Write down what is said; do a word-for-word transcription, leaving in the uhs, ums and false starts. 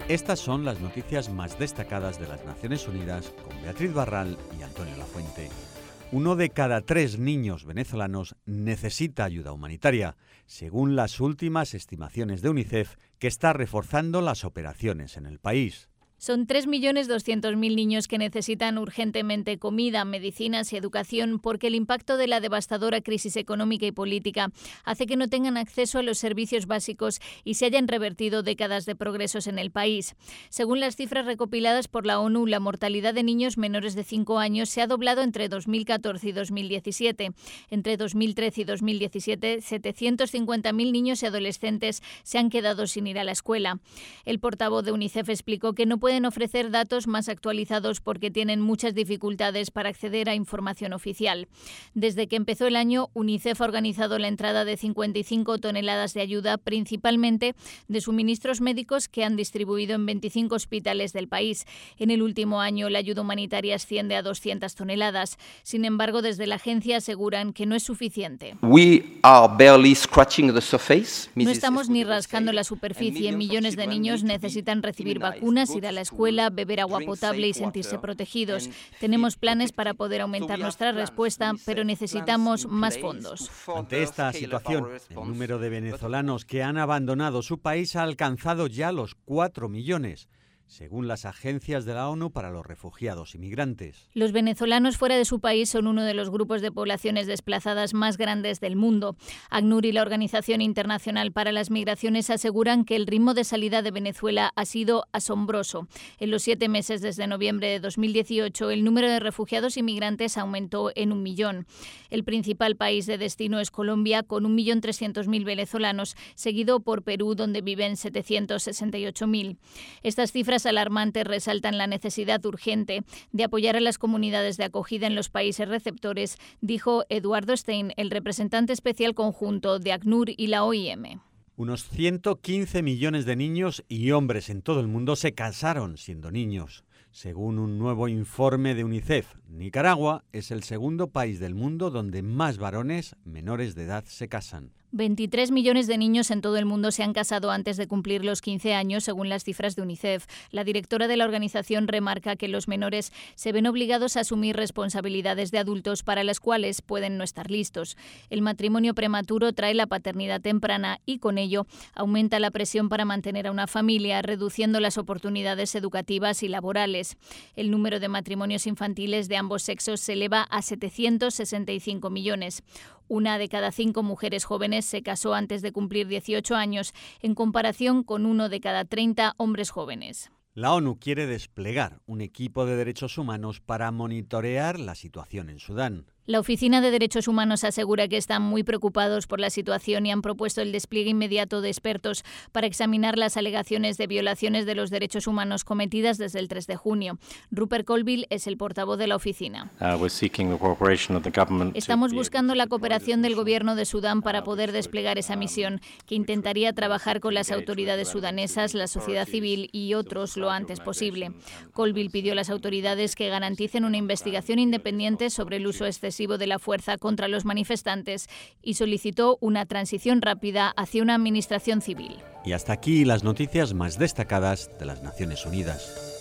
Estas son las noticias más destacadas de las Naciones Unidas con Beatriz Barral y Antonio Lafuente. Uno de cada tres niños venezolanos necesita ayuda humanitaria, según las últimas estimaciones de UNICEF, que está reforzando las operaciones en el país. Son tres millones doscientos mil niños que necesitan urgentemente comida, medicinas y educación porque el impacto de la devastadora crisis económica y política hace que no tengan acceso a los servicios básicos y se hayan revertido décadas de progresos en el país. Según las cifras recopiladas por la ONU, la mortalidad de niños menores de cinco años se ha doblado entre dos mil catorce y dos mil diecisiete. Entre dos mil trece y dos mil diecisiete, setecientos cincuenta mil niños y adolescentes se han quedado sin ir a la escuela. El portavoz de UNICEF explicó que no pueden ofrecer datos más actualizados porque tienen muchas dificultades para acceder a información oficial. Desde que empezó el año, UNICEF ha organizado la entrada de cincuenta y cinco toneladas de ayuda, principalmente de suministros médicos que han distribuido en veinticinco hospitales del país. En el último año, la ayuda humanitaria asciende a doscientas toneladas. Sin embargo, desde la agencia aseguran que no es suficiente. We are barely scratching the surface. No estamos ni rascando la superficie. Millones de niños necesitan recibir vacunas, ir a la escuela, beber agua potable y sentirse protegidos. Tenemos planes para poder aumentar nuestra respuesta, pero necesitamos más fondos. Ante esta situación, el número de venezolanos que han abandonado su país ha alcanzado ya los cuatro millones. Según las agencias de la ONU para los refugiados y migrantes. Los venezolanos fuera de su país son uno de los grupos de poblaciones desplazadas más grandes del mundo. ACNUR y la Organización Internacional para las Migraciones aseguran que el ritmo de salida de Venezuela ha sido asombroso. En los siete meses desde noviembre de dos mil dieciocho, el número de refugiados y migrantes aumentó en un millón. El principal país de destino es Colombia, con un millón trescientos mil venezolanos, seguido por Perú, donde viven setecientos sesenta y ocho mil. Estas cifras alarmantes resaltan la necesidad urgente de apoyar a las comunidades de acogida en los países receptores, dijo Eduardo Stein, el representante especial conjunto de ACNUR y la O I M. Unos ciento quince millones de niños y hombres en todo el mundo se casaron siendo niños. Según un nuevo informe de UNICEF, Nicaragua es el segundo país del mundo donde más varones menores de edad se casan. veintitrés millones de niños en todo el mundo se han casado antes de cumplir los quince años, según las cifras de UNICEF. La directora de la organización remarca que los menores se ven obligados a asumir responsabilidades de adultos para las cuales pueden no estar listos. El matrimonio prematuro trae la paternidad temprana y, con ello, aumenta la presión para mantener a una familia, reduciendo las oportunidades educativas y laborales. El número de matrimonios infantiles de ambos sexos se eleva a setecientos sesenta y cinco millones. Una de cada cinco mujeres jóvenes se casó antes de cumplir dieciocho años, en comparación con uno de cada treinta hombres jóvenes. La ONU quiere desplegar un equipo de derechos humanos para monitorear la situación en Sudán. La Oficina de Derechos Humanos asegura que están muy preocupados por la situación y han propuesto el despliegue inmediato de expertos para examinar las alegaciones de violaciones de los derechos humanos cometidas desde el tres de junio. Rupert Colville es el portavoz de la oficina. Estamos buscando la cooperación del gobierno de Sudán para poder desplegar esa misión, que intentaría trabajar con las autoridades sudanesas, la sociedad civil y otros lo antes posible. Colville pidió a las autoridades que garanticen una investigación independiente sobre el uso excesivo de la fuerza contra los manifestantes y solicitó una transición rápida hacia una administración civil. Y hasta aquí las noticias más destacadas de las Naciones Unidas.